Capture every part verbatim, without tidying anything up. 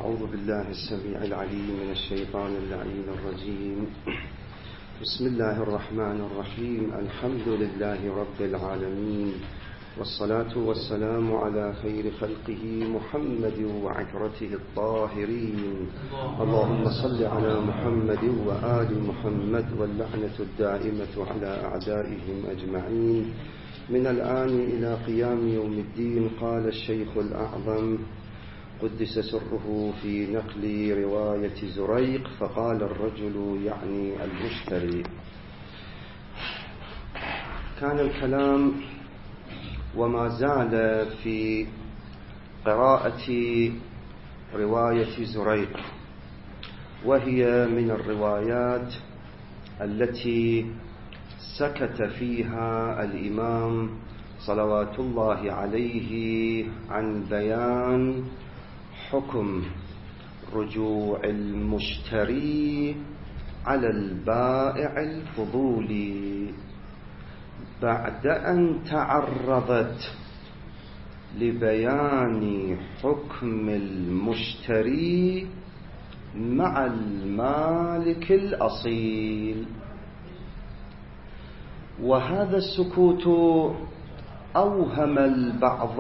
أعوذ بالله السميع العليم من الشيطان اللعين الرجيم. بسم الله الرحمن الرحيم. الحمد لله رب العالمين، والصلاة والسلام على خير خلقه محمد وعترته الطاهرين. اللهم صل على محمد وآل محمد، واللعنة الدائمة على أعدائهم أجمعين من الآن إلى قيام يوم الدين. قال الشيخ الأعظم قدس سره في نقل رواية زريق، فقال الرجل يعني المشتري. كان الكلام وما زال في قراءة رواية زريق، وهي من الروايات التي سكت فيها الإمام صلوات الله عليه عن بيان حكم رجوع المشتري على البائع الفضولي، بعد أن تعرضت لبيان حكم المشتري مع المالك الأصيل. وهذا السكوت أوهم البعض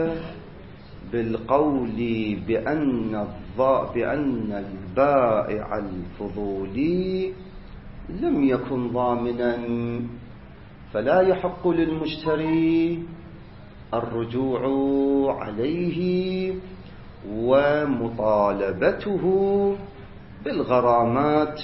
بالقول بأن بأن البائع الفضولي لم يكن ضامنا، فلا يحق للمشتري الرجوع عليه ومطالبته بالغرامات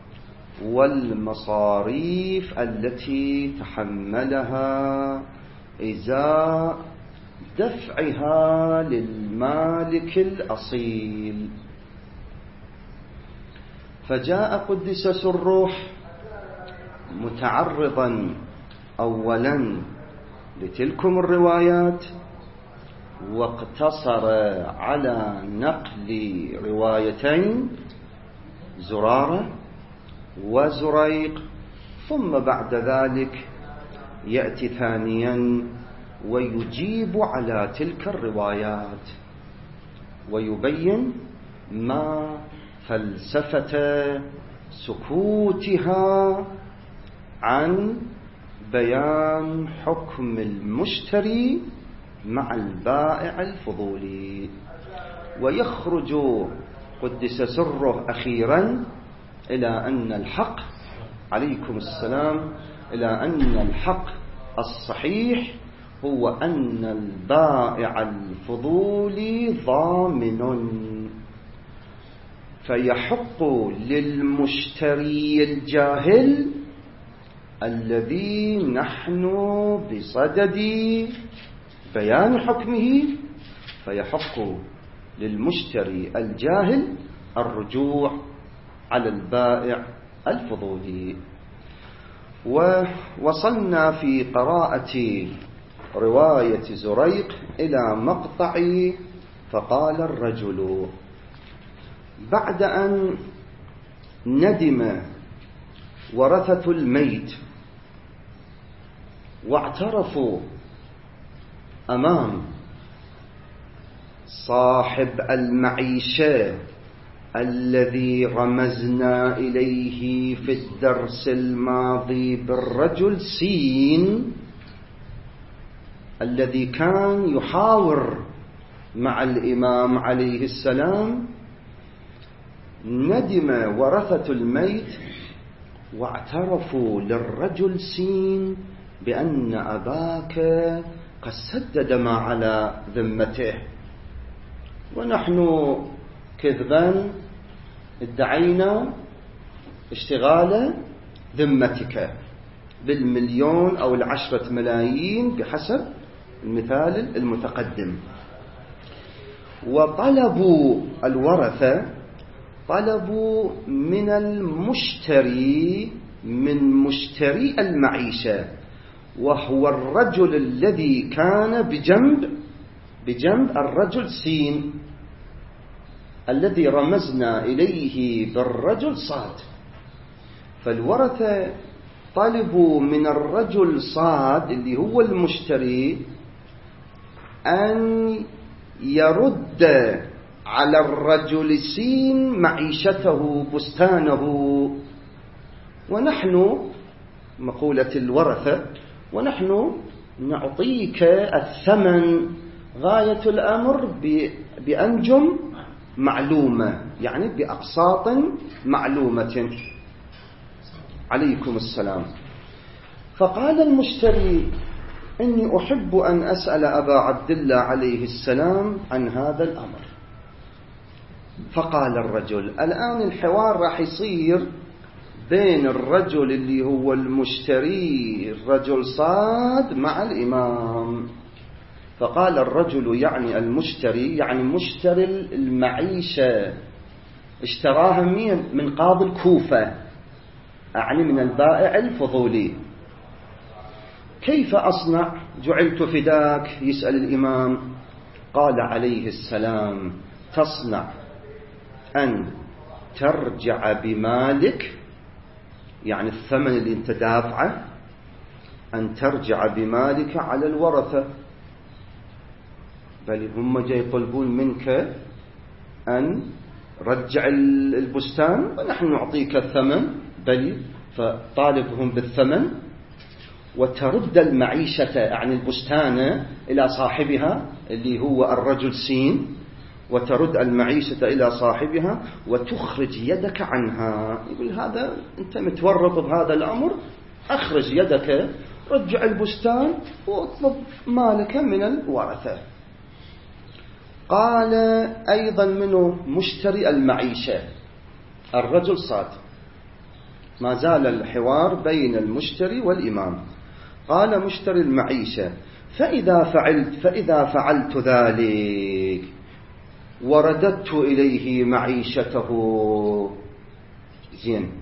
والمصاريف التي تحملها إزاء دفعها للمالك الأصيل. فجاء قدس سره متعرضا أولا لتلكم الروايات، واقتصر على نقل روايتين زرارة وزريق، ثم بعد ذلك يأتي ثانيا ويجيب على تلك الروايات ويبين ما فلسفة سكوتها عن بيان حكم المشتري مع البائع الفضولي. ويخرج قدس سره أخيرا إلى أن الحق عليكم السلام إلى أن الحق الصحيح هو أن البائع الفضولي ضامن، فيحق للمشتري الجاهل الذي نحن بصدد بيان حكمه، فيحق للمشتري الجاهل الرجوع على البائع الفضولي. ووصلنا في قراءة رواية زريق إلى مقطع فقال الرجل، بعد أن ندم ورثة الميت واعترفوا أمام صاحب المعيشة الذي رمزنا إليه في الدرس الماضي بالرجل سين الذي كان يحاور مع الإمام عليه السلام، ندم ورثة الميت واعترفوا للرجل سين بأن أباك قد سدد ما على ذمته، ونحن كذبا ادعينا اشتغال ذمتك بالمليون أو العشرة ملايين بحسب المثال المتقدم. وطلبوا الورثة طلبوا من المشتري من مشتري المعيشة، وهو الرجل الذي كان بجنب بجنب الرجل سين الذي رمزنا إليه بالرجل صاد. فالورثة طلبوا من الرجل صاد اللي هو المشتري أن يرد على الرجل سين معيشته بستانه، ونحن مقولة الورثة ونحن نعطيك الثمن غاية الأمر بأنجم معلومة، يعني بأقساط معلومة. عليكم السلام. فقال المشتري: إني أحب أن أسأل أبا عبد الله عليه السلام عن هذا الأمر. فقال الرجل: الآن الحوار راح يصير بين الرجل اللي هو المشتري الرجل صاد مع الإمام. فقال الرجل يعني المشتري يعني مشتري المعيشة، اشتراها من قاضي الكوفة، أعني من البائع الفضولي. كيف أصنع؟ جعلت فداك. يسأل الإمام. قال عليه السلام: تصنع أن ترجع بمالك، يعني الثمن اللي انت دافعه، أن ترجع بمالك على الورثة. بل هم جاي يطلبون منك أن رجع البستان ونحن نعطيك الثمن، بل فطالبهم بالثمن وترد المعيشة، يعني البستان، إلى صاحبها اللي هو الرجل سين، وترد المعيشة إلى صاحبها وتخرج يدك عنها. يقول هذا أنت متورط بهذا الأمر، أخرج يدك، رجع البستان واطلب مالك من الورثة. قال أيضا منه مشتري المعيشة الرجل صاد. ما زال الحوار بين المشتري والإمام. قال مشتري المعيشة: فإذا فعلت فإذا فعلت ذلك ورددت إليه معيشته، زين،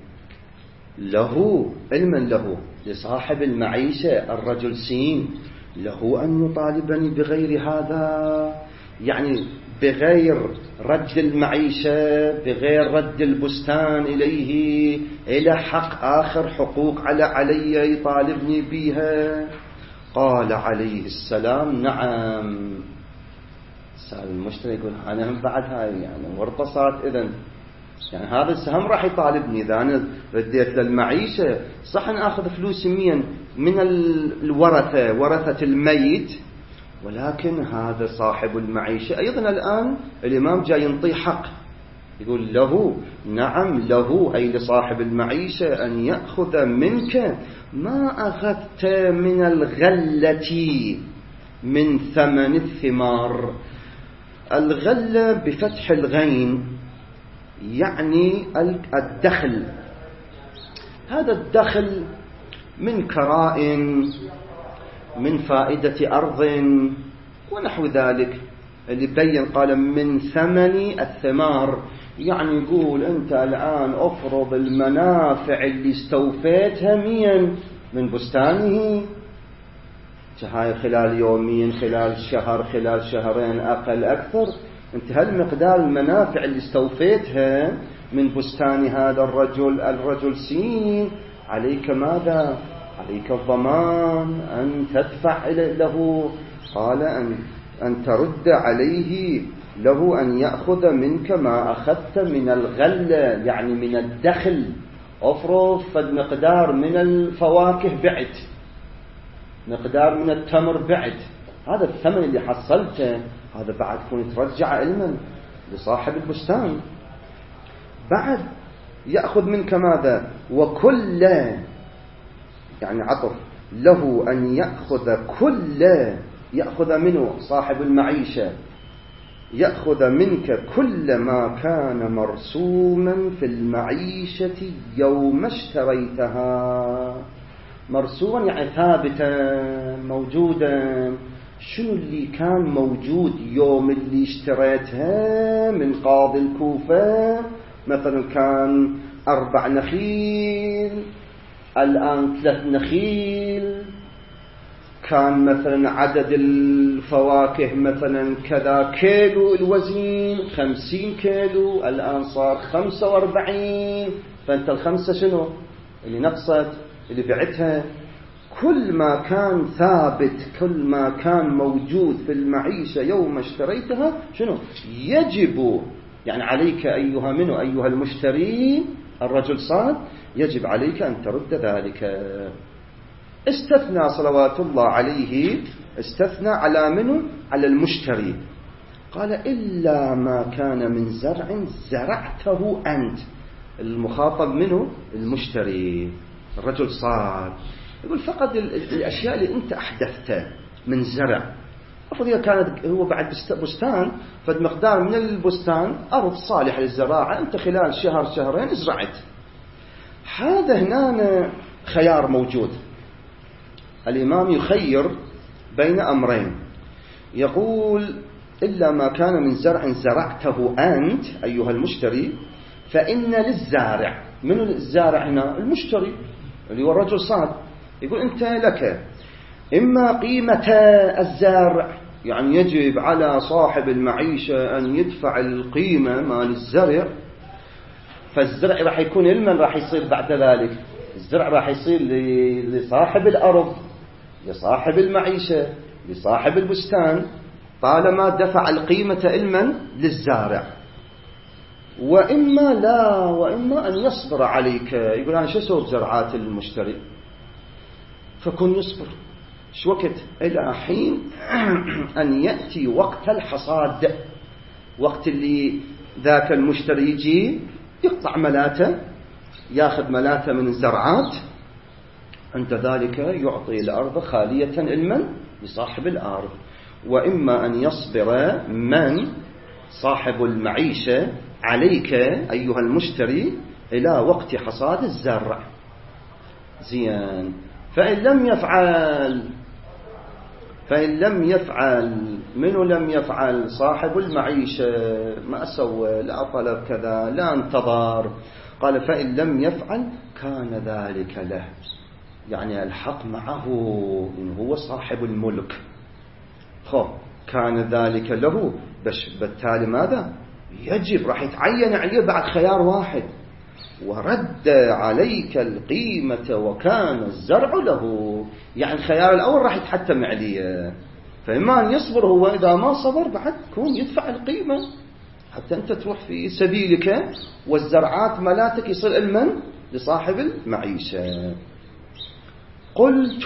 له علما، له لصاحب المعيشة الرجل سين، له أن يطالبني بغير هذا، يعني بغير رد المعيشة، بغير رد البستان إليه، إلى حق آخر، حقوق على علي يطالبني بها. قال عليه السلام: نعم. سأل المشتري يقول: أنا هم بعد هاي يعني ورطصات، إذن يعني هذا السهم راح يطالبني إذا أنا رديت للمعيشة. صح نأخذ فلوس مين من الورثة، ورثة الميت، ولكن هذا صاحب المعيشة أيضا الآن الإمام جاي ينطي حق. يقول له: نعم، له أي لصاحب المعيشة أن يأخذ منك ما أخذت من الغلة من ثمن الثمار. الغلة بفتح الغين يعني الدخل. هذا الدخل من كرائم، من فائدة أرض ونحو ذلك، اللي بين قال من ثمن الثمار، يعني يقول أنت الآن أفرض المنافع اللي استوفيتها مين من بستانه، هاي خلال يومين، خلال شهر، خلال شهرين، أقل أكثر، أنت هالمقدار المنافع اللي استوفيتها من بستان هذا الرجل الرجل سين، عليك ماذا؟ عليك الضمان، أن تدفع له. قال أن, أن ترد عليه، له أن يأخذ منك ما أخذت من الغلة، يعني من الدخل. أفرض فد مقدار من الفواكه بعت، مقدار من التمر بعت، هذا الثمن اللي حصلته هذا بعد كون ترجع علما لصاحب البستان. بعد يأخذ منك ماذا؟ وكل، يعني عطف، له أن يأخذ كل، يأخذ منه صاحب المعيشة، يأخذ منك كل ما كان مرسوما في المعيشة يوم اشتريتها. مرسوما يعني ثابتا، موجودا. شنو اللي كان موجود يوم اللي اشتريتها من قاضي الكوفة؟ مثلا كان أربع نخيل، الآن ثلاث نخيل. كان مثلا عدد الفواكه مثلا كذا كيلو الوزين، خمسين كيلو، الآن صار خمسة واربعين. فأنت الخمسة شنو اللي نقصت اللي بعتها؟ كل ما كان ثابت، كل ما كان موجود في المعيشة يوم اشتريتها شنو يجب، يعني عليك أيها منه أيها المشتري الرجل صاد، يجب عليك أن ترد ذلك. استثنى صلوات الله عليه، استثنى على منه على المشتري، قال إلا ما كان من زرع زرعته أنت. المخاطب منه المشتري الرجل صاد، يقول فقط الأشياء اللي أنت أحدثتها من زرع، أفضل إذا كانت هو بعد بستان فالمقدار من البستان أرض صالحة للزراعة، أنت خلال شهر شهرين زرعت. هذا هنا خيار موجود، الإمام يخير بين أمرين، يقول إلا ما كان من زرع زرعته أنت أيها المشتري فإن للزارع، من الزارع هنا المشتري اللي هو الرجل صاد، يقول أنت لك إما قيمة الزارع، يعني يجب على صاحب المعيشة أن يدفع القيمة مال الزرع، فالزرع راح يكون لمن راح يصير بعد ذلك؟ الزرع راح يصير لصاحب الأرض، لصاحب المعيشة، لصاحب البستان، طالما دفع القيمة لمن؟ للزارع. وإما لا، وإما أن يصبر عليك، يقول أنا شو أسوي بزرعات المشتري، فكن يصبر شو وقت إلى حين أن يأتي وقت الحصاد، وقت اللي ذاك المشتري يجي يقطع ملاته، ياخذ ملاته من الزرعات، عند ذلك يعطي الأرض خالية لمن؟ لصاحب الأرض. وإما أن يصبر من؟ صاحب المعيشة عليك أيها المشتري إلى وقت حصاد الزرع. زين، فإن لم يفعل فإن لم يفعل منه لم يفعل صاحب المعيشة، ما سوى، لا طلب كذا، لا انتظر، قال فإن لم يفعل كان ذلك له، يعني الحق معه إن هو صاحب الملك، خب كان ذلك له، بس بالتالي ماذا يجب؟ راح يتعين عليه بعد خيار واحد، ورد عليك القيمة وكان الزرع له، يعني الخيار الأول راح يتحتم عليه، فإما أن يصبر هو، إذا ما صبر بعد كون يدفع القيمة حتى أنت تروح في سبيلك، والزرعات ملاتك يصير المن؟ لصاحب المعيشة. قلت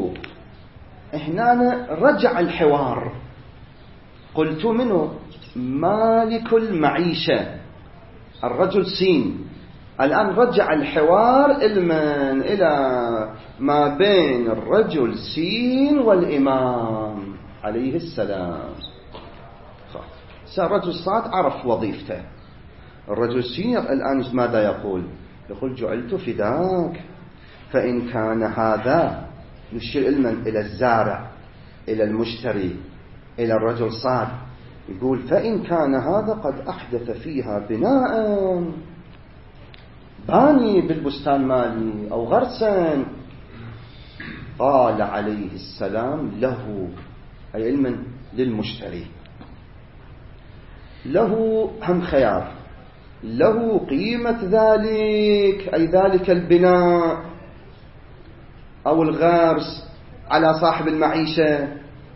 هنا رجع الحوار، قلت منه مالك المعيشة الرجل سين، الآن رجع الحوار المن إلى ما بين الرجل سين والإمام عليه السلام. الرجل صاد عرف وظيفته، الرجل سين الآن ماذا يقول؟ يقول جعلت فداك، فإن كان هذا يشير المن إلى الزارع، إلى المشتري، إلى الرجل صاد، يقول فإن كان هذا قد أحدث فيها بناء، باني بالبستان مالي أو غرسا، قال عليه السلام له، أي علما للمشتري، له هم خيار، له قيمة ذلك، أي ذلك البناء أو الغرس على صاحب المعيشة.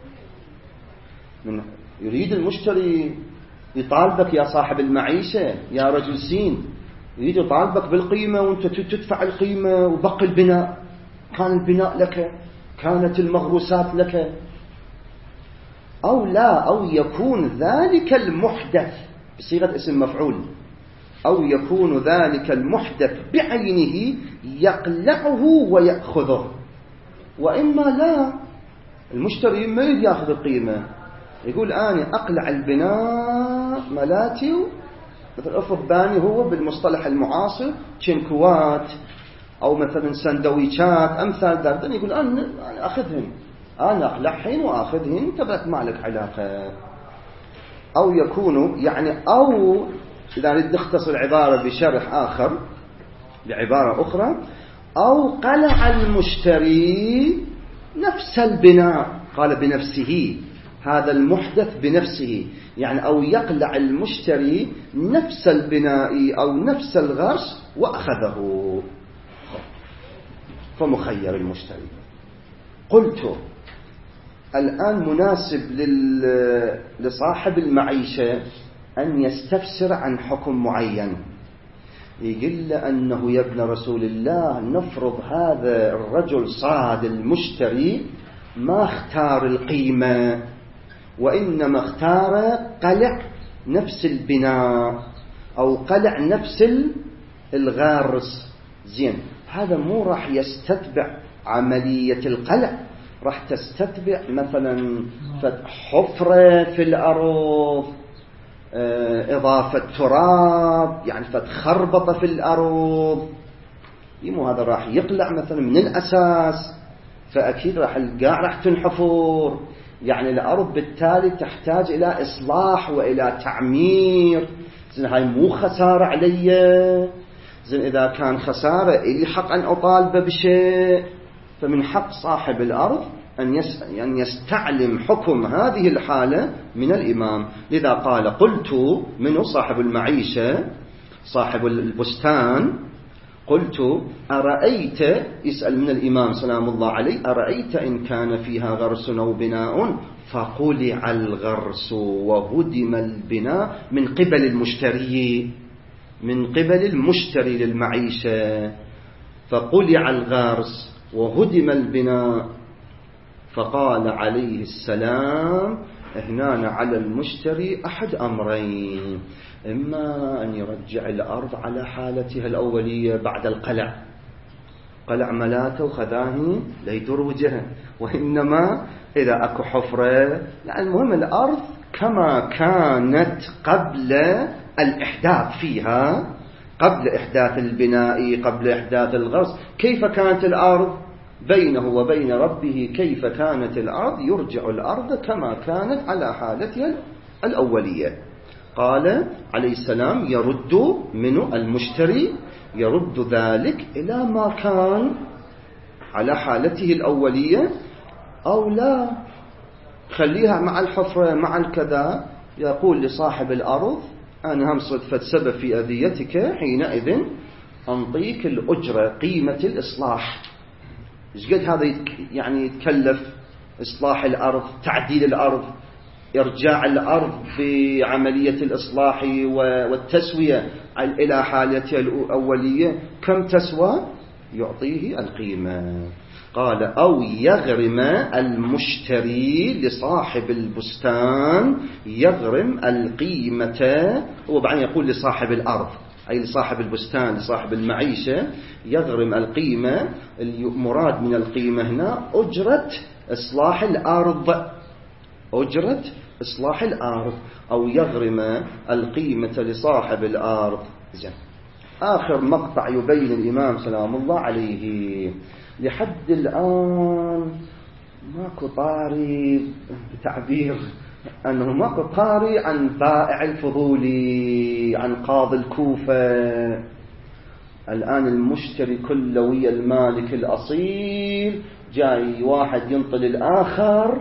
من يريد المشتري يطالبك يا صاحب المعيشة يا رجل سين، يريد يطالبك بالقيمة وانت تدفع القيمة وبقي البناء، كان البناء لك، كانت المغروسات لك، أو لا، أو يكون ذلك المحدث بصيغة اسم مفعول، أو يكون ذلك المحدث بعينه يقلعه ويأخذه. وإما لا، المشتري ما يريد يأخذ القيمة، يقول أنا أقلع البناء ملاتي، مثل أفرض باني هو بالمصطلح المعاصر تشنكوات أو مثلا سندويشات أمثال ذلك، يقول أنا أخذهن، أنا أقلعهن وأخذهن، تبقى ما لك علاقة. أو يكون يعني، أو إذا نريد نختصر العبارة بشرح آخر بعبارة أخرى، أو قلع المشتري نفس البناء، قال بنفسه، هذا المحدث بنفسه، يعني أو يقلع المشتري نفس البناء أو نفس الغرس وأخذه، فمخير المشتري. قلت الآن مناسب لصاحب المعيشة أن يستفسر عن حكم معين، يقول له أنه يا ابن رسول الله نفرض هذا الرجل صاد المشتري ما اختار القيمة وإنما اختار قلع نفس البناء أو قلع نفس الغارس، زين هذا مو راح يستتبع عملية القلع، راح تستتبع مثلا حفرة في الأرض، إضافة تراب، يعني فتخربط في الأرض، يمو هذا راح يقلع مثلا من الأساس، فأكيد راح القاع راح تنحفر، يعني الأرض بالتالي تحتاج إلى إصلاح وإلى تعمير. زين هاي مو خسارة علي، زين إذا كان خسارة إلي حق أن أطالب بشيء، فمن حق صاحب الأرض أن يستعلم حكم هذه الحالة من الإمام. لذا قال قلت، منه صاحب المعيشة صاحب البستان، قلت أرأيت، يسأل من الإمام سلام الله عليه، أرأيت إن كان فيها غرس أو بناء فقلع الغرس وهدم البناء من قبل المشتري، من قبل المشتري للمعيشة، فقلع الغرس وهدم البناء. فقال عليه السلام هنا على المشتري أحد أمرين، إما أن يرجع الأرض على حالتها الأولية بعد القلع، قلع ملاته وخذاه لا يدور وجهه، وإنما إذا أكو حفرة، يعني المهم الأرض كما كانت قبل الإحداث فيها، قبل إحداث البناء، قبل إحداث الغرس، كيف كانت الأرض بينه وبين ربه، كيف كانت الأرض، يرجع الأرض كما كانت على حالتها الأولية. قال عليه السلام يرد منه المشتري، يرد ذلك إلى ما كان على حالته الأولية، أو لا خليها مع الحفرة مع الكذا. يقول لصاحب الأرض أنا هم صدفة سبب في أذيتك، حينئذ أنطيك الأجرة، قيمة الإصلاح. إيش قد هذا يعني يتكلف إصلاح الأرض، تعديل الأرض، إرجاع الأرض بعملية الإصلاح والتسوية إلى حالتها الأولية، كم تسوى؟ يعطيه القيمة. قال أو يغرم المشتري لصاحب البستان، يغرم القيمة، وبعدين يقول لصاحب الأرض أي لصاحب البستان لصاحب المعيشة، يغرم القيمة. المراد من القيمة هنا أجرة إصلاح الأرض، أجرة إصلاح الأرض، أو يغرم القيمة لصاحب الأرض. زين آخر مقطع يبين الإمام سلام الله عليه. لحد الآن ماكو طاري بتعبير أنه ماكو طاري عن بائع الفضولي، عن قاضي الكوفة. الآن المشتري كله ويا المالك الأصيل، جاي واحد ينطل الآخر،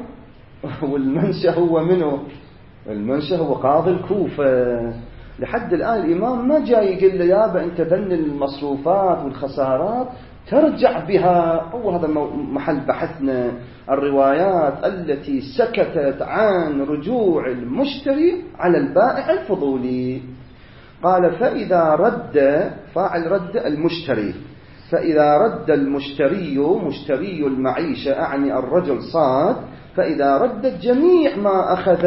والمنشأ هو منه؟ المنشأ هو قاضي الكوفة. لحد الآن الإمام ما جاي يقول له يابا أنت ذن المصروفات والخسارات ترجع بها، هو هذا محل بحثنا، الروايات التي سكتت عن رجوع المشتري على البائع الفضولي. قال فإذا رد، فاعل رد المشتري، فإذا رد المشتري، مشتري المعيشة أعني الرجل صاد، فإذا ردت جميع ما أخذ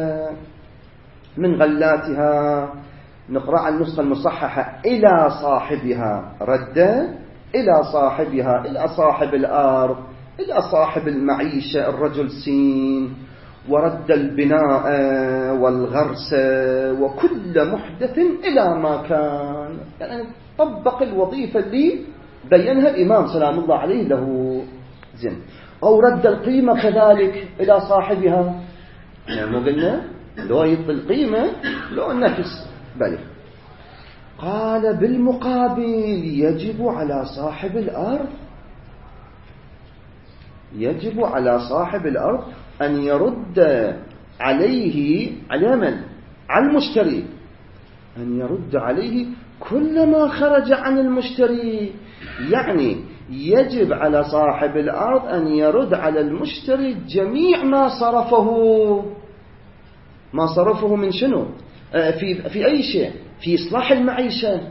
من غلاتها، نقرأ النسخة المصححة إلى صاحبها، رد إلى صاحبها، إلى صاحب الأرض، إلى صاحب المعيشة الرجل سين، ورد البناء والغرس وكل محدث إلى ما كان، يعني طبق الوظيفة اللي بينها الإمام سلام الله عليه له. زين أو رد القيمة كذلك إلى صاحبها، يعني مو قلنا لو يطل القيمة لو النفس بل. قال بالمقابل يجب على صاحب الأرض، يجب على صاحب الأرض أن يرد عليه على من؟ على المشتري، أن يرد عليه كل ما خرج عن المشتري، يعني يجب على صاحب الأرض أن يرد على المشتري جميع ما صرفه ما صرفه من شنو في في أي شيء في إصلاح المعيشة.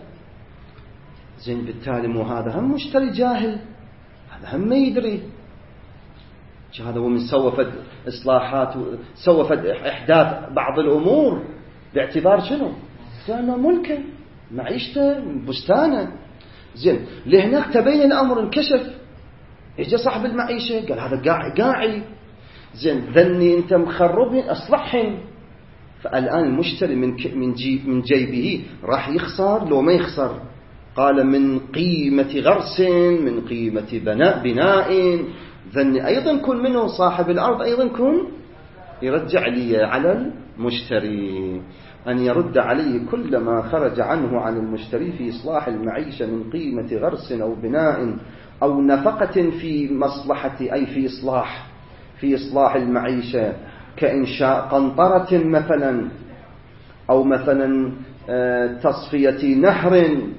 زين بالتالي مو هذا هم مشتري جاهل، هذا هم ما يدري، هذا هو من سوى فد إصلاحات سوى فد إحداث بعض الأمور باعتبار شنو كان ملكه معيشته بستانه. زين لهناك تبين الأمر انكشف، إجا صاحب المعيشة قال هذا قاعي قاعي، زين ذني أنت مخربين أصلحهم. فالآن المشتري من من جيب من جيبه راح يخسر لو ما يخسر؟ قال من قيمة غرس، من قيمة بناء بناء ذني أيضا كن منه صاحب الأرض أيضا كن يرجع لي على المشتري أن يرد عليه كل ما خرج عنه عن المشتري في إصلاح المعيشة من قيمة غرس أو بناء أو نفقة في مصلحة أي في إصلاح في إصلاح المعيشة كإنشاء قنطرة مثلا، أو مثلا تصفية نهر،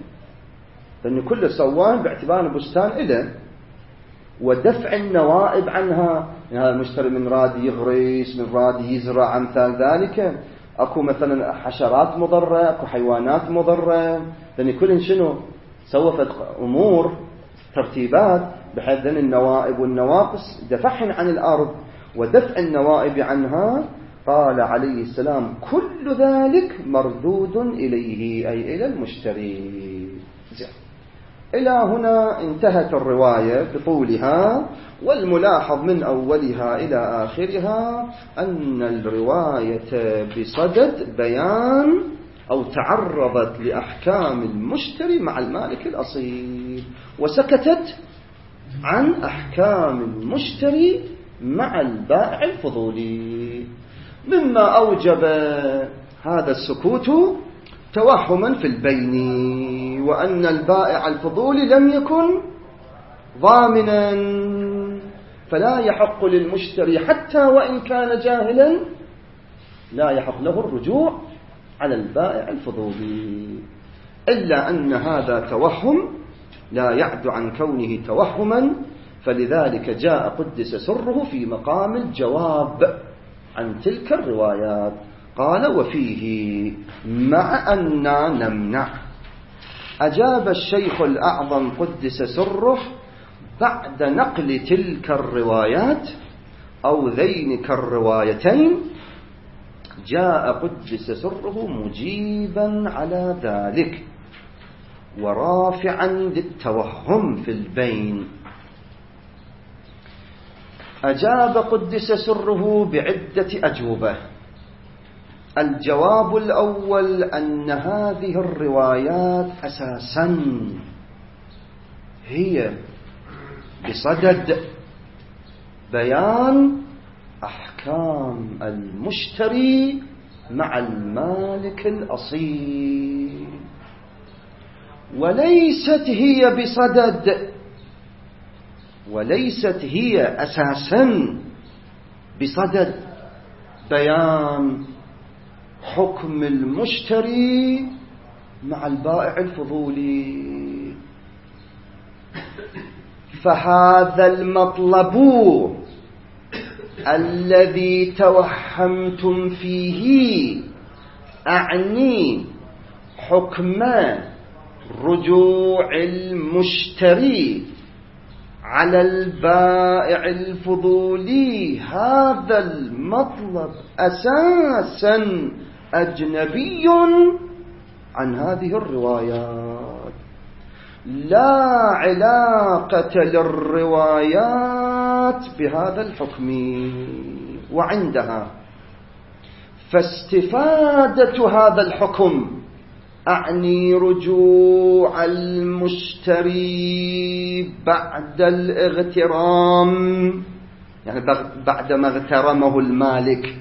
لأن كل سوان باعتبار بستان إله، ودفع النوائب عنها. يعني هذا المشتري من راد يغرس، من راد يزرع، أمثال ذلك. أكو مثلا حشرات مضرة، أكو حيوانات مضرة، لأن كل شنو سوى أمور ترتيبات بحيث أن النوائب والنواقص دفعهن عن الأرض ودفع النوائب عنها. قال عليه السلام كل ذلك مردود إليه أي إلى المشتري. إلى هنا انتهت الرواية بطولها، والملاحظ من أولها إلى آخرها أن الرواية بصدد بيان أو تعرضت لأحكام المشتري مع المالك الأصيل، وسكتت عن أحكام المشتري مع البائع الفضولي، مما أوجب هذا السكوت توهما في البين، وأن البائع الفضولي لم يكن ضامنا، فلا يحق للمشتري حتى وإن كان جاهلا لا يحق له الرجوع على البائع الفضولي، إلا أن هذا توهم لا يعد عن كونه توهما، فلذلك جاء قدس سره في مقام الجواب عن تلك الروايات. قال وفيه مع أننا نمنع. أجاب الشيخ الأعظم قدس سره بعد نقل تلك الروايات أو ذينك الروايتين، جاء قدس سره مجيبا على ذلك ورافعا للتوهم في البين. أجاب قدس سره بعدة أجوبة. الجواب الأول أن هذه الروايات أساسا هي بصدد بيان أحكام المشتري مع المالك الأصيل، وليست هي بصدد وليست هي أساسا بصدد بيان حكم المشتري مع البائع الفضولي. فهذا المطلب الذي توهمتم فيه أعني حكم رجوع المشتري على البائع الفضولي، هذا المطلب أساسا أجنبي عن هذه الروايات، لا علاقة للروايات بهذا الحكم. وعندها فاستفادة هذا الحكم أعني رجوع المشتري بعد الاغترام، يعني بعدما اغترمه المالك،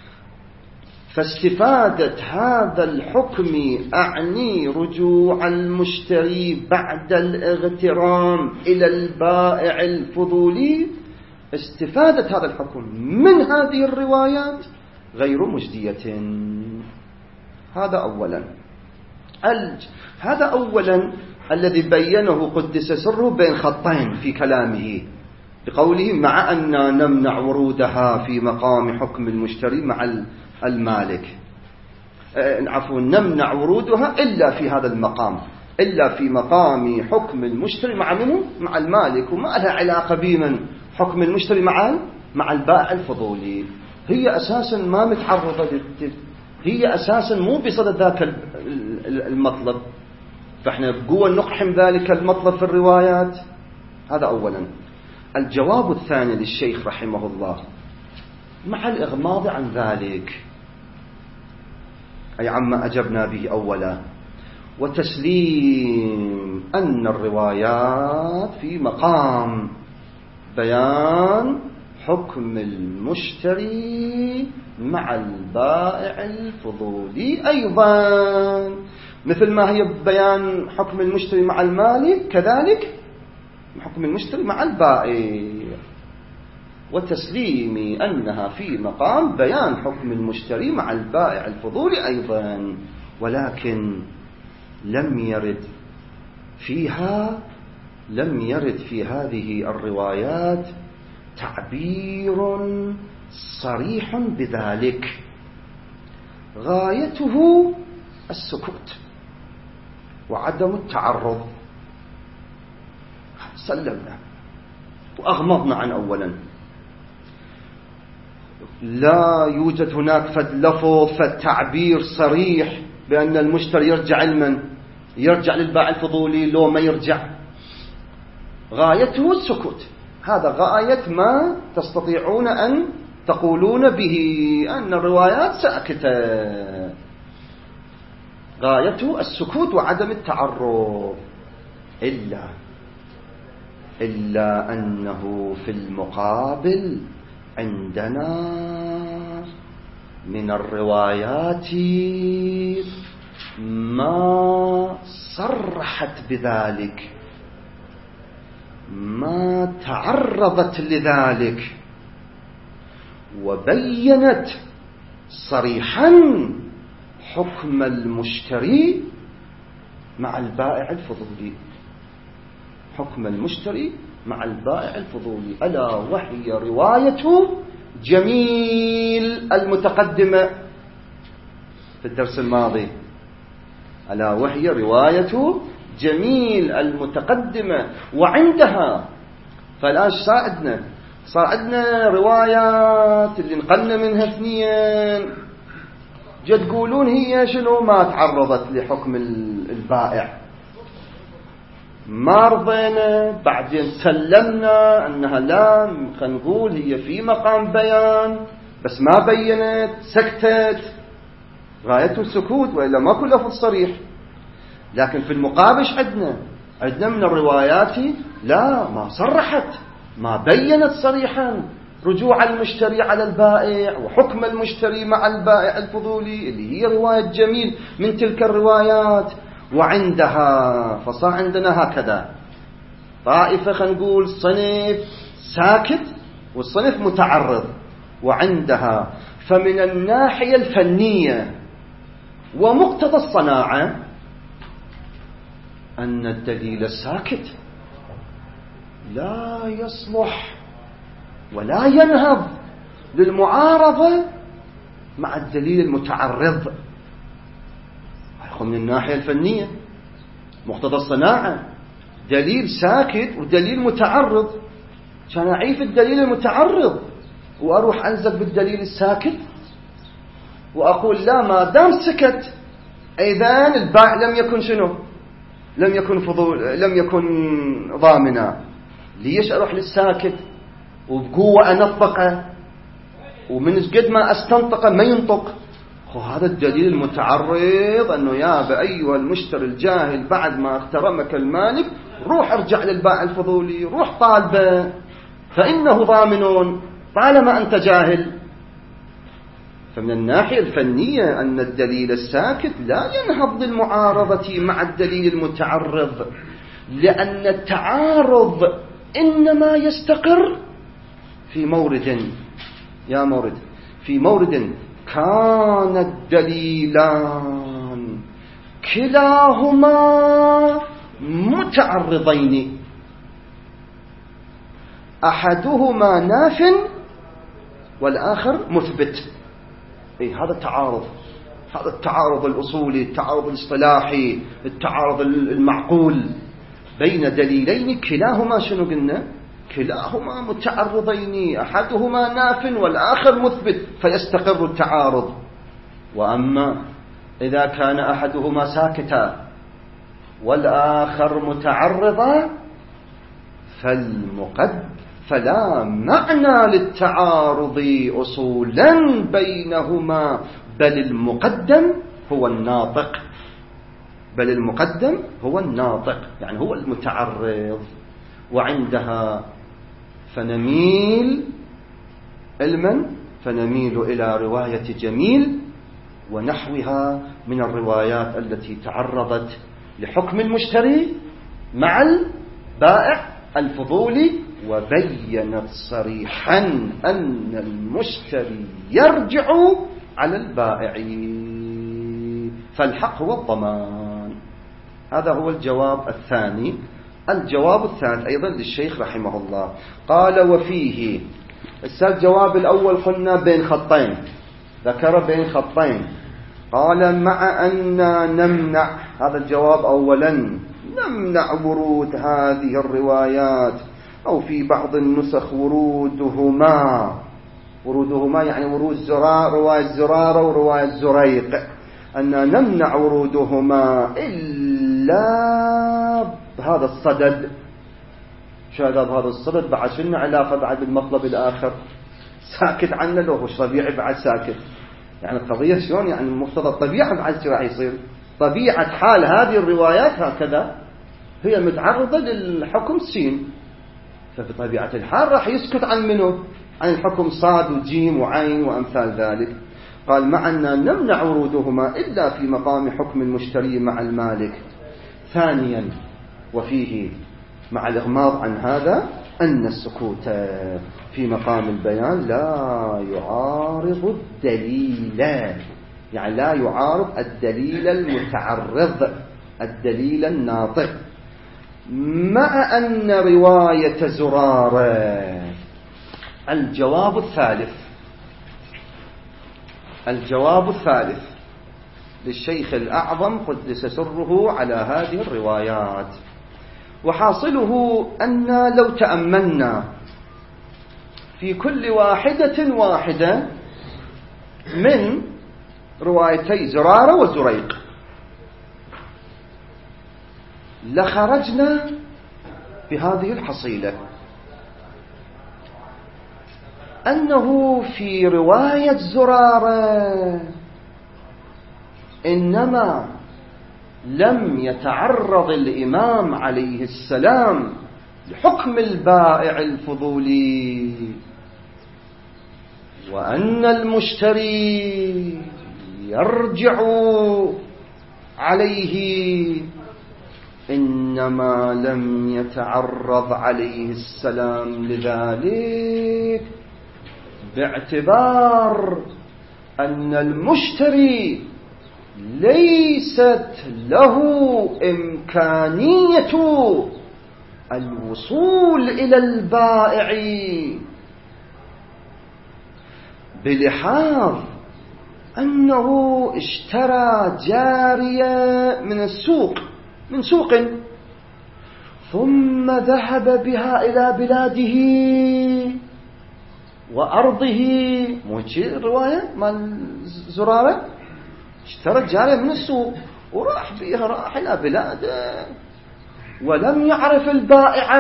فاستفادة هذا الحكم أعني رجوع المشتري بعد الاغترام إلى البائع الفضولي، استفادة هذا الحكم من هذه الروايات غير مجدية. هذا أولا. هذا أولا الذي بينه قدس سره بين خطين في كلامه بقوله مع أن نمنع ورودها في مقام حكم المشتري مع المالك، عفوا نمنع ورودها إلا في هذا المقام، إلا في مقام حكم المشتري مع منه مع المالك، وما لها علاقة بمن حكم المشتري مع مع البائع الفضولي. هي أساسا ما متعرضة، هي أساسا مو بصدد ذاك المطلب، فإحنا بقوة نقحم ذلك المطلب في الروايات. هذا أولا. الجواب الثاني للشيخ رحمه الله مع الإغماض عن ذلك، أي عما أجبنا به أولا، وتسليم أن الروايات في مقام بيان حكم المشتري مع البائع الفضولي أيضا، مثل ما هي بيان حكم المشتري مع المالك كذلك حكم المشتري مع البائع، وتسليم أنها في مقام بيان حكم المشتري مع البائع الفضولي أيضا. ولكن لم يرد فيها لم يرد في هذه الروايات تعبير صريح بذلك، غايته السكوت وعدم التعرض. سلمنا وأغمضنا عن أولا، لا يوجد هناك فد لفظ فد تعبير صريح بأن المشتري يرجع لمن يرجع للبائع الفضولي لو ما يرجع، غايته السكوت. هذا غاية ما تستطيعون أن تقولون به أن الروايات ساكتة، غايته السكوت وعدم التعرض. إلا إلا أنه في المقابل عندنا من الروايات ما صرحت بذلك، ما تعرضت لذلك وبينت صريحا حكم المشتري مع البائع الفضولي، حكم المشتري مع البائع الفضولي، ألا وهي رواية جميل المتقدمة في الدرس الماضي، ألا وهي رواية جميل المتقدمة. وعندها فلاش صاعدنا صاعدنا روايات اللي نقلنا منها اثنين، جد تقولون هي شنو ما تعرضت لحكم البائع، ما رضينا، بعدين سلمنا أنها لا، خلينا نقول هي في مقام بيان بس ما بينت، سكتت، غايته السكوت وإلا ما كل لفظ صريح. لكن في المقابل عندنا عندنا من الروايات لا، ما صرحت، ما بينت صريحا رجوع المشتري على البائع وحكم المشتري مع البائع الفضولي، اللي هي رواية جميل من تلك الروايات. وعندها فصار عندنا هكذا طائفة، خلينا نقول صنف ساكت والصنف متعرض. وعندها فمن الناحية الفنية ومقتضى الصناعة أن الدليل الساكت لا يصلح ولا ينهض للمعارضة مع الدليل المتعرض. من الناحية الفنية مقتضى الصناعة دليل ساكت ودليل متعرض، كان أعيف الدليل المتعرض وأروح أنزل بالدليل الساكت وأقول لا، ما دام سكت إذن البائع لم يكن شنو لم يكن فضول لم يكن ضامنا. ليش أروح للساكت وبقوة أنطقه ومن قد ما أستنطقه ما ينطق؟ هذا الدليل المتعرض أنه يا أيها المشتري الجاهل بعد ما اخترمك المالك روح ارجع للبائع الفضولي، روح طالبه فإنه ضامن طالما أنت جاهل. فمن الناحية الفنية أن الدليل الساكت لا ينهض للمعارضة مع الدليل المتعرض، لأن التعارض إنما يستقر في مورد يا مورد في مورد كان الدليلان كلاهما متعرضين أحدهما ناف والآخر مثبت. إيه هذا التعارض، هذا التعارض الأصولي، التعارض الاصطلاحي، التعارض المعقول بين دليلين كلاهما شنو قلنا؟ كلاهما متعرضين، أحدهما ناف والآخر مثبت، فيستقر التعارض. وأما إذا كان أحدهما ساكتا والآخر متعرضا فالمقدم فلا معنى للتعارض أصولا بينهما، بل المقدم هو الناطق، بل المقدم هو الناطق يعني هو المتعرض. وعندها فنميل علما فنميل إلى رواية جميل ونحوها من الروايات التي تعرضت لحكم المشتري مع البائع الفضولي، وبينت صريحا أن المشتري يرجع على البائع، فالحق هو الضمان. هذا هو الجواب الثاني. الجواب الثالث أيضا للشيخ رحمه الله، قال وفيه. الجواب الأول قلنا بين خطين، ذكر بين خطين، قال مع أن نمنع، هذا الجواب أولا، نمنع ورود هذه الروايات أو في بعض النسخ ورودهما، ورودهما يعني ورود زرار، رواية زرارة ورواية زريق، أن نمنع ورودهما إلا بهذا الصدد. شو هذا بهذا الصدد؟ بعد شنو علاقة بعد بالمطلب الآخر؟ ساكت عنه لو وش طبيعي بعد ساكت، يعني القضية شلون يعني المفترض الطبيعة بعد شو راح يصير؟ طبيعة حال هذه الروايات هكذا، هي متعرضة للحكم سين، ففي طبيعة الحال راح يسكت عن منه؟ عن الحكم صاد وجيم وعين وأمثال ذلك. قال معنا نمنع ورودهما إلا في مقام حكم المشتري مع المالك. ثانيا وفيه مع الإغماض عن هذا أن السكوت في مقام البيان لا يعارض الدليل، يعني لا يعارض الدليل المتعرض، الدليل الناطق. مع أن رواية زرارة. الجواب الثالث، الجواب الثالث للشيخ الأعظم قدس سره على هذه الروايات، وحاصله أن لو تأملنا في كل واحدة واحدة من روايتي زرارة وزريق لخرجنا بهذه الحصيلة، أنه في رواية زرارة إنما لم يتعرض الإمام عليه السلام لحكم البائع الفضولي، وأن المشتري يرجع عليه، إنما لم يتعرض عليه السلام لذلك باعتبار أن المشتري ليست له إمكانية الوصول إلى البائع بلحاظ أنه اشترى جارية من السوق، من سوق، ثم ذهب بها إلى بلاده وأرضه. موجه الرواية مال زرارة، اشترى جارية من السوق وراح بها، راح إلى بلاده ولم يعرف البائع،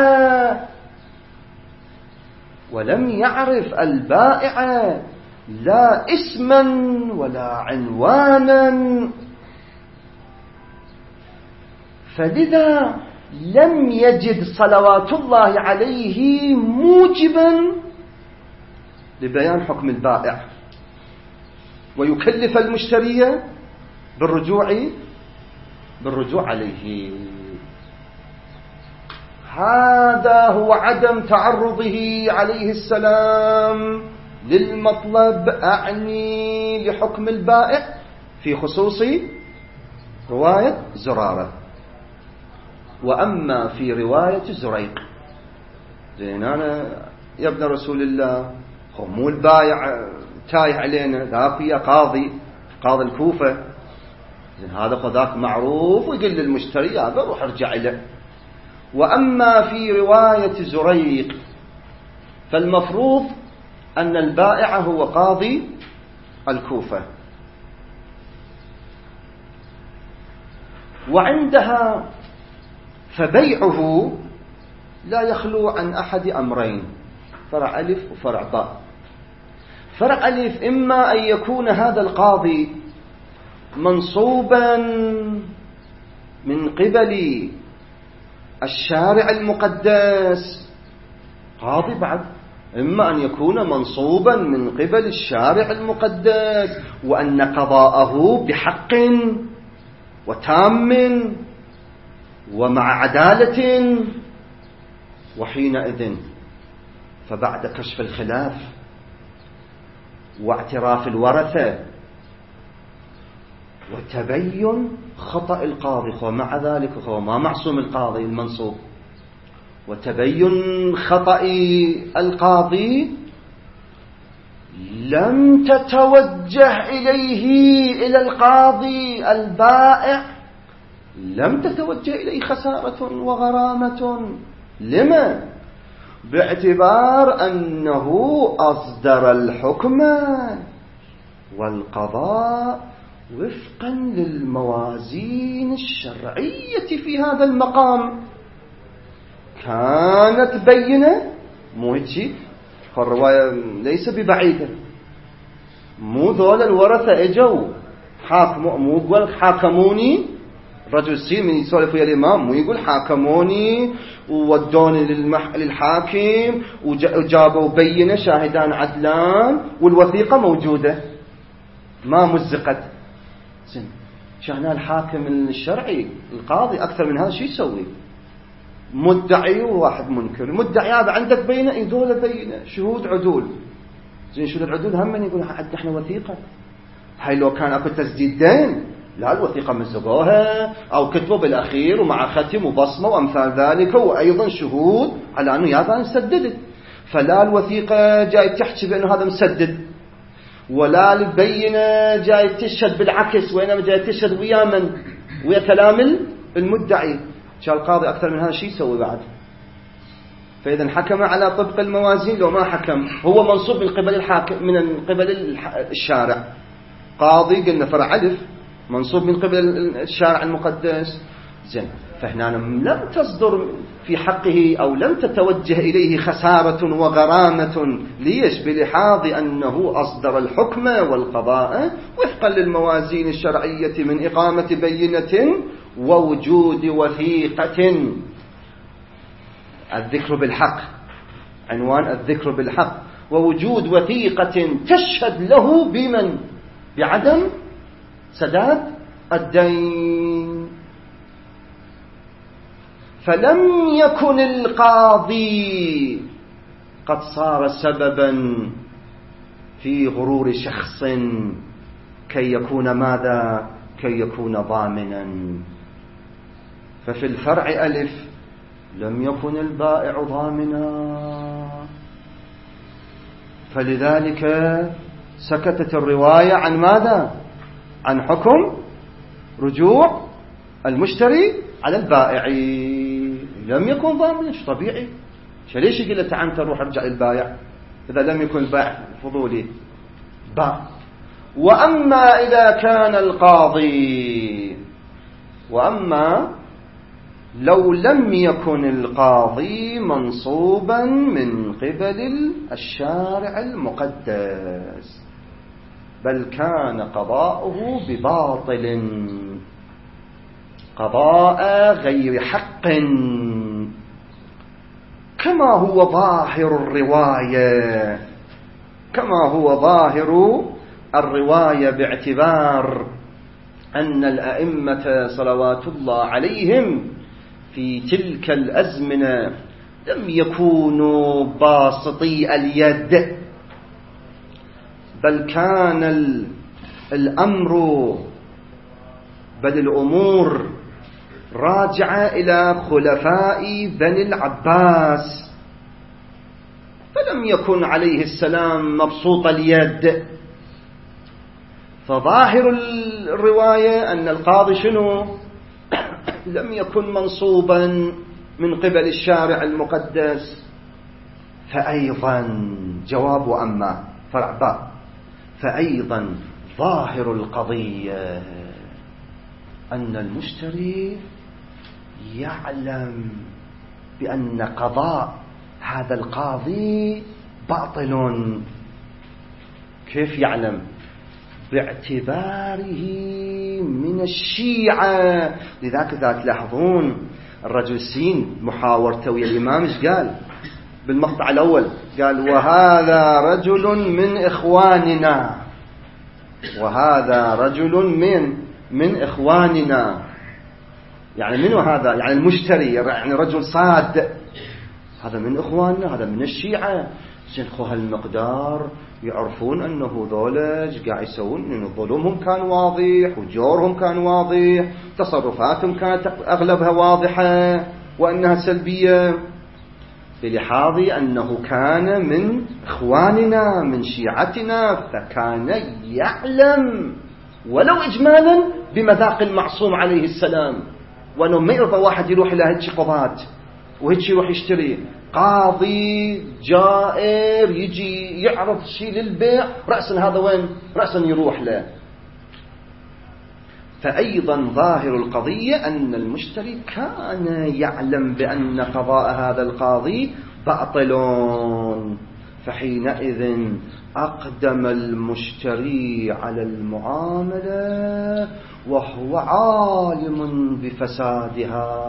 ولم يعرف البائع لا اسما ولا عنوانا، فلذا لم يجد صلوات الله عليه موجبا لبيان حكم البائع ويكلف المشتري بالرجوع بالرجوع عليه. هذا هو عدم تعرضه عليه السلام للمطلب، أعني لحكم البائع في خصوص رواية زرارة. وأما في رواية زريق، زين أنا يا ابن رسول الله هو مو البايع تايه علينا، ذاك يا قاضي قاضي الكوفة، زين هذا خذاك معروف ويقول للمشتري هذا روح ارجع له. وأما في رواية زريق فالمفروض أن البائع هو قاضي الكوفة، وعندها فبيعه لا يخلو عن أحد أمرين، فرع ألف وفرع باء. فرع ألف إما أن يكون هذا القاضي منصوبا من قبل الشارع المقدس، قاضي بعد، إما أن يكون منصوبا من قبل الشارع المقدس وأن قضاءه بحق وتام ومع عدالة، وحينئذ فبعد كشف الخلاف واعتراف الورثة وتبين خطأ القاضي، ومع ذلك هو ما معصوم القاضي المنصوب، وتبين خطأ القاضي لم تتوجه إليه إلى القاضي البائع، لم تتوجه إليه خسارة وغرامة. لما؟ باعتبار أنه أصدر الحكم والقضاء وفقا للموازين الشرعية في هذا المقام. كانت بينة، مو هيك الرواية ليس ببعيدة، مو ذول الورثة اجوا حاكموا، مو يقول حاكموني رجل سي من يسولف ويا الإمام، مو يقول حاكموني وودوني للمح... للحاكم وجابوا بينة شاهدان عدلان والوثيقة موجودة ما مزقت. زين شأن الحاكم الشرعي القاضي أكثر من هذا شو يسوي؟ مدعي وواحد منكر، مدعي هذا عندك بينة، يدول بينة شهود عدول، زين شهود العدول هم من يقول عندنا احنا وثيقة. هاي لو كان اكو تسديد دين لا الوثيقة مزقوها أو كتبوا بالأخير ومع ختم وبصمة وأمثال ذلك، وأيضا شهود على أنه هذا مسدد. فلا الوثيقة جاي تحكي بأنه هذا مسدد، ولا البينة جاي تشهد بالعكس، وإنما جاي تشهد ويا من؟ ويا كلام المدعي. شال القاضي أكثر من هذا شيء يسوي بعد. فإذا حكم على طبق الموازين، لو ما حكم هو منصوب من قبل الحاكم من قبل الشارع. قاضي قلنا فرع ألف منصوب من قبل الشارع المقدس. زين فهنا لم تصدر في حقه أو لم تتوجه إليه خسارة وغرامة. ليش؟ بلحاظ أنه أصدر الحكم والقضاء وفقا للموازين الشرعية من إقامة بينة ووجود وثيقة. الذكر بالحق، عنوان الذكر بالحق، ووجود وثيقة تشهد له بمن؟ بعدم سداد الدين. فلم يكن القاضي قد صار سببا في غرور شخص كي يكون ماذا؟ كي يكون ضامنا. ففي الفرع ألف لم يكن البائع ضامنا، فلذلك سكتت الرواية عن ماذا؟ عن حكم رجوع المشتري على البائع. لم يكن ضامنا، شو طبيعي؟ ليش يقول له تعال انت روح ارجع للبائع إذا لم يكن البائع فضولي؟ باء. وأما إذا كان القاضي، وأما لو لم يكن القاضي منصوبا من قبل الشارع المقدس بل كان قضاؤه بباطل، قضاء غير حق، كما هو ظاهر الرواية، كما هو ظاهر الرواية باعتبار أن الأئمة صلوات الله عليهم في تلك الأزمنة لم يكونوا باسطي اليد، بل كان الأمر بل الأمور راجعة إلى خلفاء بني العباس، فلم يكن عليه السلام مبسوط اليد. فظاهر الرواية أن القاضي شنو؟ لم يكن منصوبا من قبل الشارع المقدس. فأيضا جواب أما فرع باء، فأيضا ظاهر القضية أن المشتري يعلم بأن قضاء هذا القاضي باطل. كيف يعلم؟ باعتباره من الشيعة. لذلك ذا تلاحظون الرجل سين محاورته ويا الإمام ايش قال بالمقطع الأول؟ قال وهذا رجل من إخواننا، وهذا رجل من من إخواننا. يعني منو هذا؟ يعني المشتري، يعني رجل صاد، هذا من إخواننا، هذا من الشيعة. شيخ هالمقدار يعرفون أنه ذولج قاعد يسوون، إنه ظلمهم كان واضح وجورهم كان واضح، تصرفاتهم كانت أغلبها واضحة وأنها سلبية، بلحاظ أنه كان من إخواننا من شيعتنا، فكان يعلم ولو إجمالا بمذاق المعصوم عليه السلام، وأنه ما يرضى واحد يروح إلى هيك قضاة وهيك يروح يشتري. قاضي جائر يجي يعرض شيء للبيع رأسا، هذا وين رأسا يروح له. فأيضا ظاهر القضية أن المشتري كان يعلم بأن قضاء هذا القاضي باطل، فحينئذ أقدم المشتري على المعاملة وهو عالم بفسادها.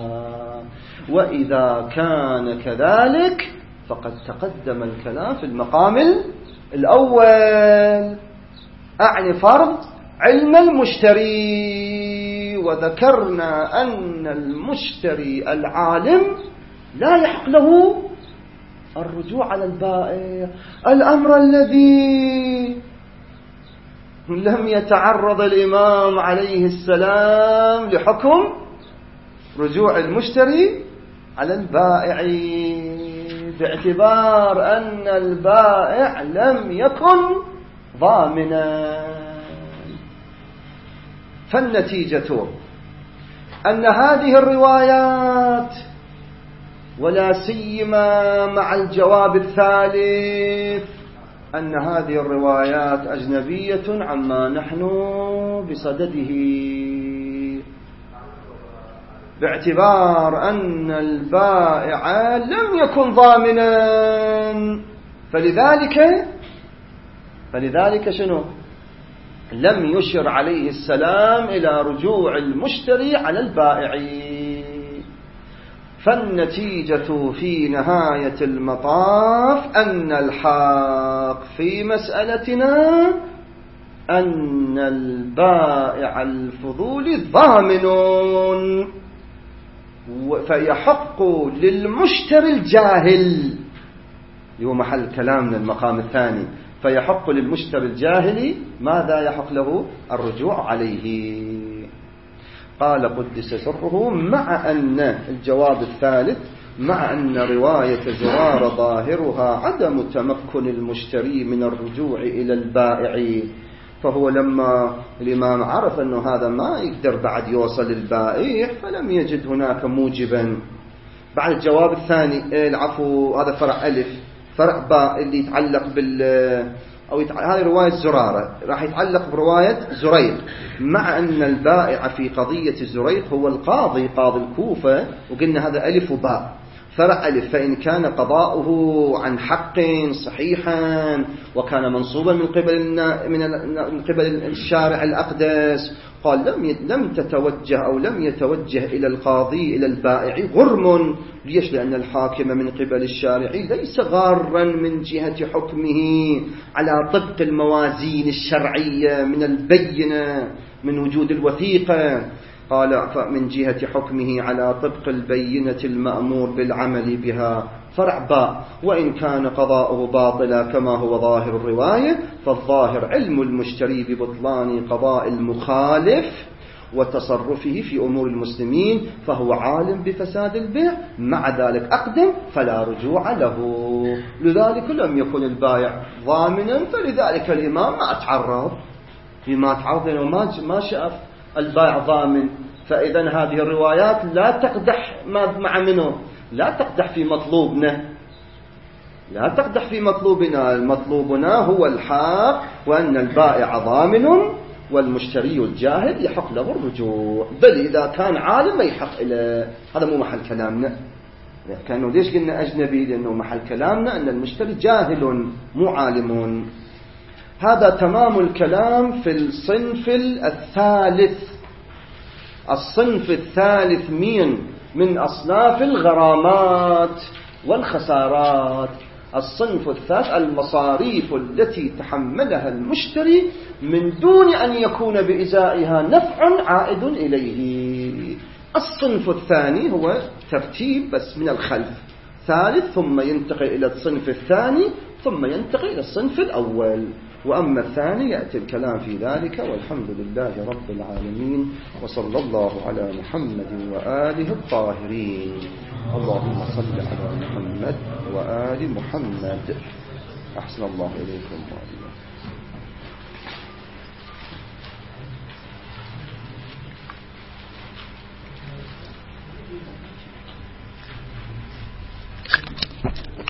وإذا كان كذلك فقد تقدم الكلام في المقام الأول، أعني فرض علم المشتري، وذكرنا أن المشتري العالم لا يحق له الرجوع على البائع. الأمر الذي لم يتعرض الإمام عليه السلام لحكم رجوع المشتري على البائع، باعتبار أن البائع لم يكن ضامنا. فالنتيجة أن هذه الروايات، ولا سيما مع الجواب الثالث، أن هذه الروايات أجنبية عما نحن بصدده، باعتبار أن البائع لم يكن ضامنا. فلذلك فلذلك شنو؟ لم يشر عليه السلام إلى رجوع المشتري على البائع. فالنتيجة في نهاية المطاف أن الحق في مسألتنا أن البائع الفضولي ضامن، فيحق للمشتري الجاهل، هو محل كلامنا المقام الثاني، فيحق للمشتري الجاهل ماذا؟ يحق له الرجوع عليه. قال قدس سره مع أن الجواب الثالث، مع أن رواية زرار ظاهرها عدم تمكن المشتري من الرجوع إلى البائع، فهو لما الإمام عرف أنه هذا ما يقدر بعد يوصل للبائع فلم يجد هناك موجبا. بعد الجواب الثاني العفو، هذا فرع ألف. فرع باء اللي يتعلق بال أو يتع... هذه رواية زرارة راح يتعلق برواية زريق، مع أن البائع في قضية زريق هو القاضي قاضي الكوفة، وقلنا هذا ألف وباء. فرع ألف، فإن كان قضاؤه عن حق صحيحا وكان منصوبا من قبل من قبل الشارع الأقدس، قال لم لم تتوجه أو لم يتوجه إلى القاضي إلى البائع غرم. ليش؟ لأن الحاكم من قبل الشارع ليس غارا من جهة حكمه على طبق الموازين الشرعية من البينة من وجود الوثيقة، قال من جهة حكمه على طبق البينة المأمور بالعمل بها. فرع باء، وإن كان قضاؤه باطلا كما هو ظاهر الرواية، فالظاهر علم المشتري ببطلان قضاء المخالف، وتصرفه في أمور المسلمين، فهو عالم بفساد البيع، مع ذلك أقدم فلا رجوع له. لذلك لم يكن البائع ضامنا، فلذلك الإمام ما تعرض بما تعرض لأنه ما شاف البائع ضامن. فإذا هذه الروايات لا تقدح مع منه، لا تقدح في مطلوبنا، لا تقدح في مطلوبنا. المطلوبنا هو الحق، وأن البائع ضامن والمشتري الجاهل يحق له الرجوع، بل إذا كان عالم ما يحق له. هذا مو محل كلامنا، كأنه ليش قلنا أجنبي؟ لأنه محل كلامنا أن المشتري جاهل مو عالم. هذا تمام الكلام في الصنف الثالث. الصنف الثالث من من أصناف الغرامات والخسارات. الصنف الثالث المصاريف التي تحملها المشتري من دون أن يكون بإزائها نفع عائد إليه. الصنف الثاني هو ترتيب بس من الخلف، ثالث ثم ينتقل إلى الصنف الثاني ثم ينتقل إلى الصنف الأول. وأما الثاني يأتي الكلام في ذلك. والحمد لله رب العالمين، وصلى الله على محمد وآله الطاهرين. اللهم صل على محمد وآل محمد. أحسن الله إليكم.